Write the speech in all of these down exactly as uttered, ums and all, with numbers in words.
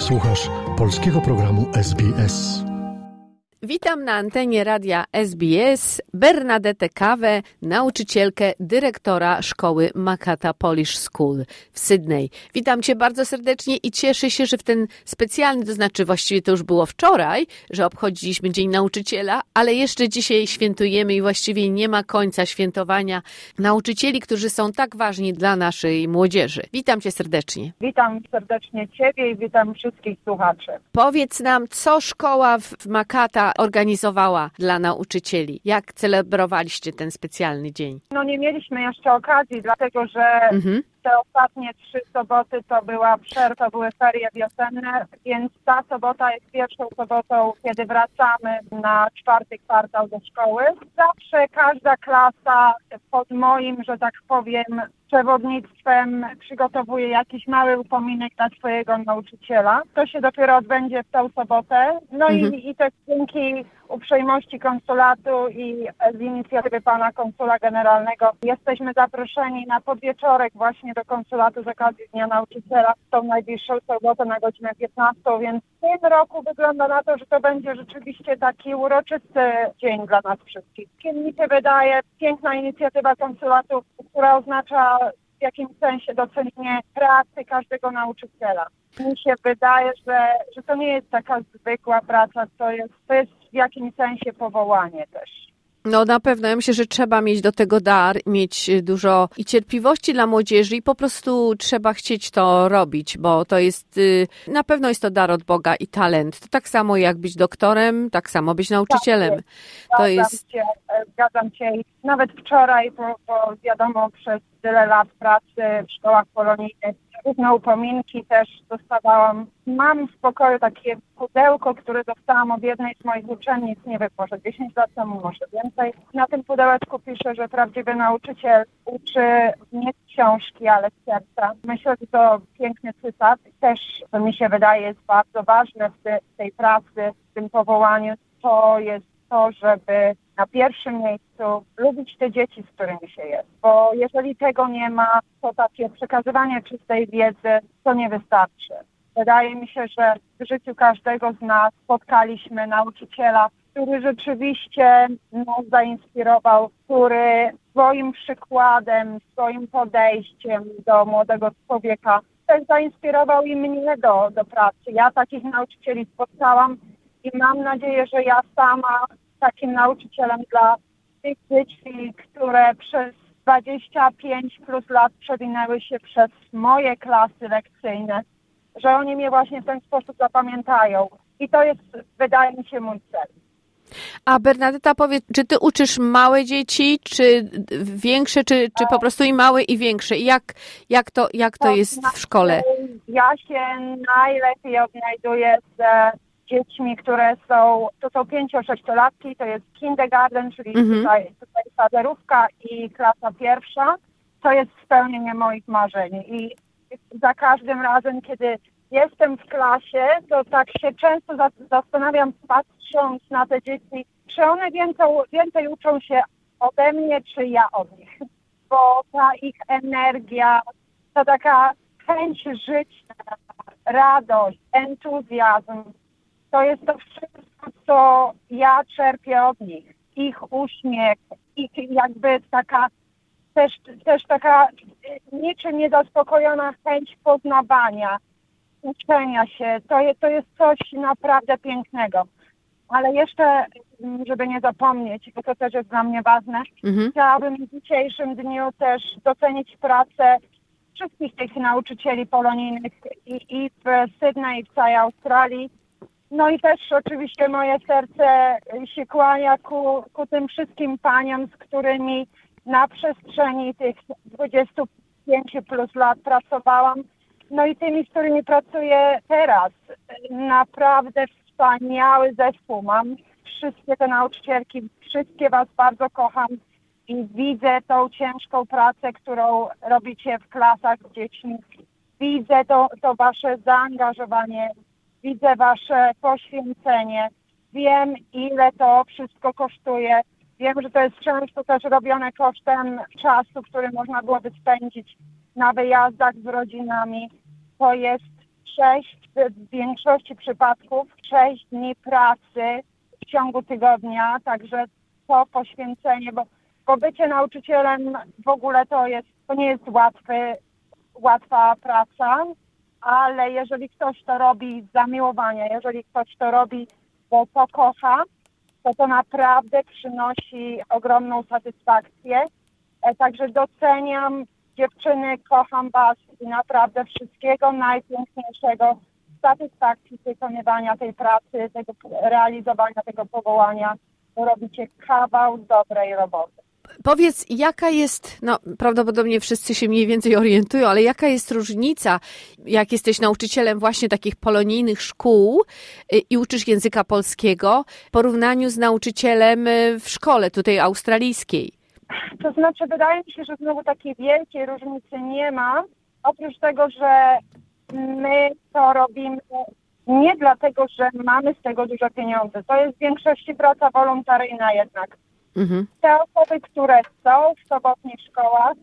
Słuchasz polskiego programu S B S. Witam na antenie radia S B S Bernadetę Kawę, nauczycielkę, dyrektora szkoły Makata Polish School w Sydney. Witam Cię bardzo serdecznie i cieszę się, że w ten specjalny, to znaczy właściwie to już było wczoraj, że obchodziliśmy Dzień Nauczyciela, ale jeszcze dzisiaj świętujemy i właściwie nie ma końca świętowania nauczycieli, którzy są tak ważni dla naszej młodzieży. Witam Cię serdecznie. Witam serdecznie Ciebie i witam wszystkich słuchaczy. Powiedz nam, co szkoła w Makata organizowała dla nauczycieli? Jak celebrowaliście ten specjalny dzień? No nie mieliśmy jeszcze okazji, dlatego że mhm. te ostatnie trzy soboty to była przerwa, to były ferie wiosenne, więc ta sobota jest pierwszą sobotą, kiedy wracamy na czwarty kwartał do szkoły. Zawsze każda klasa pod moim, że tak powiem, przewodnictwem przygotowuje jakiś mały upominek dla swojego nauczyciela. To się dopiero odbędzie w tę sobotę. No mhm. i, i też dzięki uprzejmości konsulatu i z inicjatywy pana konsula generalnego jesteśmy zaproszeni na podwieczorek właśnie do konsulatu z okazji Dnia Nauczyciela w tą najbliższą sobotę na godzinę piętnastą, więc w tym roku wygląda na to, że to będzie rzeczywiście taki uroczysty dzień dla nas wszystkich. Mi się wydaje, piękna inicjatywa konsulatu, która oznacza w jakimś sensie docenienie pracy każdego nauczyciela. Mi się wydaje, że, że to nie jest taka zwykła praca, to jest, to jest w jakimś sensie powołanie też. No na pewno, ja myślę, że trzeba mieć do tego dar, mieć dużo i cierpliwości dla młodzieży i po prostu trzeba chcieć to robić, bo to jest, na pewno jest to dar od Boga i talent. To tak samo jak być doktorem, tak samo być nauczycielem. Tak, to zgadzam jest... Cię, zgadzam Cię. Nawet wczoraj, bo, bo wiadomo, przez tyle lat pracy w szkołach polonijnych, różne upominki też dostawałam. Mam w pokoju takie pudełko, które dostałam od jednej z moich uczennic, nie wiem, może dziesięć lat temu, może więcej. Na tym pudełeczku pisze, że prawdziwy nauczyciel uczy nie z książki, ale z serca. Myślę, że to piękny cytat. Też, to mi się wydaje, jest bardzo ważne w, te, w tej pracy, w tym powołaniu. To jest to, żeby na pierwszym miejscu lubić te dzieci, z którymi się jest. Bo jeżeli tego nie ma, to takie przekazywanie czystej wiedzy to nie wystarczy. Wydaje mi się, że w życiu każdego z nas spotkaliśmy nauczyciela, który rzeczywiście nas zainspirował, który swoim przykładem, swoim podejściem do młodego człowieka też zainspirował i mnie do, do pracy. Ja takich nauczycieli spotkałam i mam nadzieję, że ja sama takim nauczycielem dla tych dzieci, które przez dwadzieścia pięć plus lat przewinęły się przez moje klasy lekcyjne, że oni mnie właśnie w ten sposób zapamiętają. I to jest, wydaje mi się, mój cel. A Bernadeta, powiedz, czy ty uczysz małe dzieci, czy większe, czy, czy po prostu i małe, i większe? I jak, jak to, jak to jest w szkole? Ja się najlepiej odnajduję z dziećmi, które są, to są pięcio-sześciolatki, to jest kindergarten, czyli mhm. tutaj, tutaj zerówka i klasa pierwsza. To jest spełnienie moich marzeń. I za każdym razem, kiedy jestem w klasie, to tak się często zastanawiam, patrząc na te dzieci, czy one więcej, więcej uczą się ode mnie, czy ja od nich. Bo ta ich energia, ta taka chęć życia, radość, entuzjazm, to jest to wszystko, co ja czerpię od nich. Ich uśmiech, ich jakby taka też, też taka niczym niezaspokojona chęć poznawania, uczenia się. To jest, to jest coś naprawdę pięknego. Ale jeszcze, żeby nie zapomnieć, bo to też jest dla mnie ważne, mhm. chciałabym w dzisiejszym dniu też docenić pracę wszystkich tych nauczycieli polonijnych i, i w Sydney, i w całej Australii. No i też oczywiście moje serce się kłania ku, ku tym wszystkim paniom, z którymi na przestrzeni tych dwudziestu pięciu plus lat pracowałam. No i tymi, z którymi pracuję teraz. Naprawdę wspaniały zespół mam. Wszystkie te nauczycielki, wszystkie was bardzo kocham i widzę tą ciężką pracę, którą robicie w klasach z dziećmi. Widzę to, to wasze zaangażowanie, widzę wasze poświęcenie. Wiem, ile to wszystko kosztuje. Wiem, że to jest często też robione kosztem czasu, który można byłoby spędzić na wyjazdach z rodzinami. To jest sześć, w większości przypadków sześć dni pracy w ciągu tygodnia, także to poświęcenie, bo, bo bycie nauczycielem w ogóle to jest, to nie jest łatwy, łatwa praca, ale jeżeli ktoś to robi z zamiłowania, jeżeli ktoś to robi, bo to kocha, to to naprawdę przynosi ogromną satysfakcję. E, także doceniam dziewczyny, kocham was i naprawdę wszystkiego najpiękniejszego, satysfakcji wykonywania tej pracy, tego realizowania tego powołania. Robicie kawał dobrej roboty. Powiedz, jaka jest, no prawdopodobnie wszyscy się mniej więcej orientują, ale jaka jest różnica, jak jesteś nauczycielem właśnie takich polonijnych szkół i uczysz języka polskiego, w porównaniu z nauczycielem w szkole tutaj australijskiej? To znaczy, wydaje mi się, że znowu takiej wielkiej różnicy nie ma, oprócz tego, że my to robimy nie dlatego, że mamy z tego duże pieniądze. To jest w większości praca wolontaryjna jednak. Mhm. Te osoby, które są w sobotnich szkołach,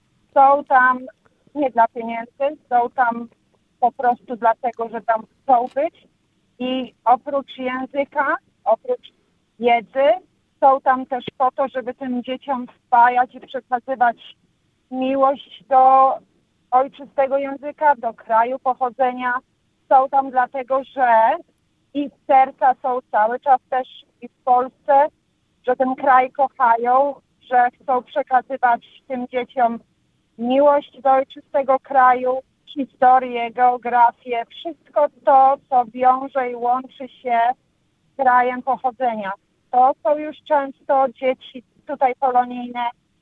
są tam nie dla pieniędzy, są tam po prostu dlatego, że tam chcą być i oprócz języka, oprócz wiedzy, są tam też po to, żeby tym dzieciom wpajać i przekazywać miłość do ojczystego języka, do kraju pochodzenia. Są tam dlatego, że ich serca są cały czas też i w Polsce, że ten kraj kochają, że chcą przekazywać tym dzieciom miłość do ojczystego kraju, historię, geografię, wszystko to, co wiąże i łączy się z krajem pochodzenia. To są już często dzieci tutaj polonijne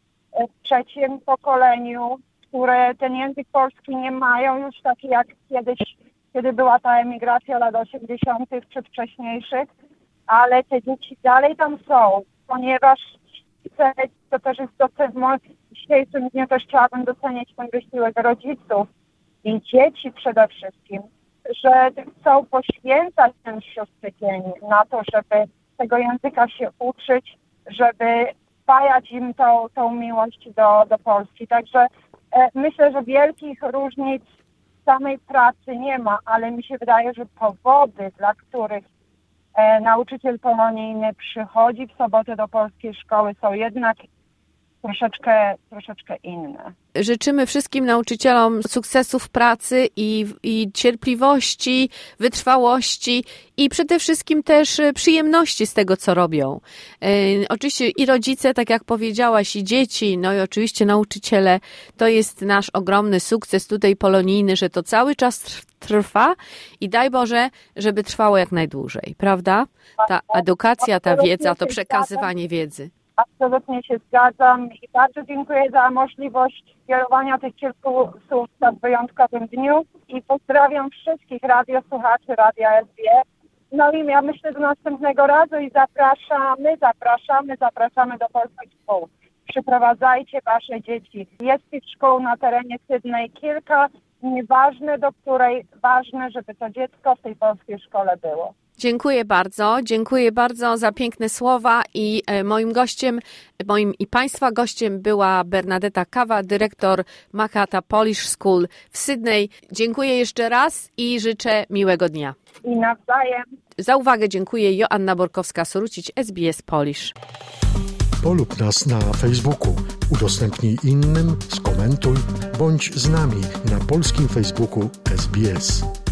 w trzecim pokoleniu, które ten język polski nie mają już taki jak kiedyś, kiedy była ta emigracja lat osiemdziesiątych czy wcześniejszych, ale te dzieci dalej tam są, ponieważ chcę, to też jest docen, w dzisiejszym dniu też chciałabym docenić ten wysiłek rodziców i dzieci przede wszystkim, że chcą poświęcać ten szósty dzień na to, żeby tego języka się uczyć, żeby wpajać im tą, tą miłość do, do Polski. Także e, myślę, że wielkich różnic samej pracy nie ma, ale mi się wydaje, że powody, dla których e, nauczyciel polonijny przychodzi w sobotę do polskiej szkoły, są jednak troszeczkę, troszeczkę inne. Życzymy wszystkim nauczycielom sukcesów w pracy i, i cierpliwości, wytrwałości i przede wszystkim też przyjemności z tego, co robią. E, oczywiście i rodzice, tak jak powiedziałaś, i dzieci, no i oczywiście nauczyciele, to jest nasz ogromny sukces tutaj polonijny, że to cały czas trwa i daj Boże, żeby trwało jak najdłużej, prawda? Ta edukacja, ta wiedza, to przekazywanie wiedzy. Absolutnie się zgadzam i bardzo dziękuję za możliwość kierowania tych kilku słów w tak wyjątkowym dniu i pozdrawiam wszystkich radiosłuchaczy Radia S B S. No i ja myślę do następnego razu i zapraszamy, zapraszamy, zapraszamy do polskich szkół. Przyprowadzajcie wasze dzieci. Jest tych szkół na terenie Sydney kilka, nieważne do której, ważne, żeby to dziecko w tej polskiej szkole było. Dziękuję bardzo, dziękuję bardzo za piękne słowa i moim gościem, moim i Państwa gościem była Bernadetta Kawa, dyrektor Makata Polish School w Sydney. Dziękuję jeszcze raz i życzę miłego dnia. I nawzajem. Za uwagę dziękuję. Joanna Borkowska-Sorucić, S B S Polish. Polub nas na Facebooku, udostępnij innym, skomentuj, bądź z nami na polskim Facebooku S B S.